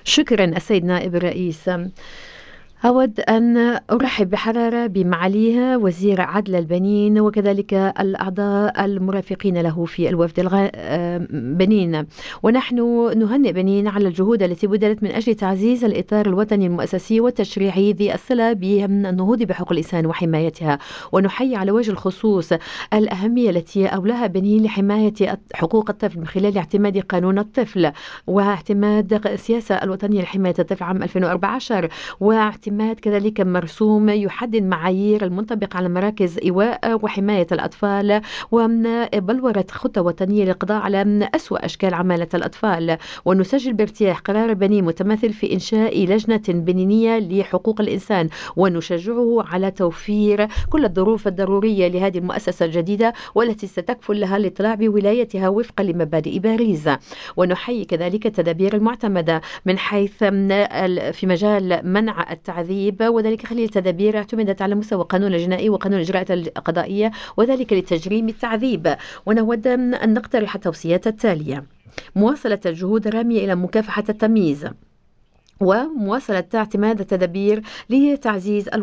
شكرا السيد نائب الرئيس. أود أن أرحب بحرارة بمعاليه وزير عدل البنين وكذلك الأعضاء المرافقين له في الوفد بنين. ونحن نهنئ بنين على الجهود التي بذلت من أجل تعزيز الإطار الوطني المؤسسي والتشريعي ذي الصلة بالنهوض بحقوق الإنسان وحمايتها. ونحيي على وجه الخصوص الأهمية التي أولاها بنين لحماية حقوق الطفل من خلال اعتماد قانون الطفل واعتماد السياسة الوطنية لحماية الطفل عام 2014 واعتماد كذلك مرسوم يحدد معايير المنطبقة على مراكز إيواء وحماية الأطفال وبلورة خطة وطنية للقضاء على أسوأ أشكال عمالة الأطفال. ونسجل بارتياح قرار بنين متمثل في إنشاء لجنة بنينية لحقوق الإنسان ونشجعه على توفير كل الظروف الضرورية لهذه المؤسسة الجديدة والتي ستكفل لها الاطلاع بولايتها وفقا لمبادئ باريس. ونحيي كذلك التدابير المعتمدة من حيث في مجال منع التعذيب وذلك خلال تدابير اعتمدت على مستوى قانون الجنائي وقانون الإجراءات القضائية وذلك لتجريم التعذيب. ونود أن نقترح التوصيات التالية: مواصلة الجهود الرامية إلى مكافحة التمييز ومواصلة اعتماد التدابير لتعزيز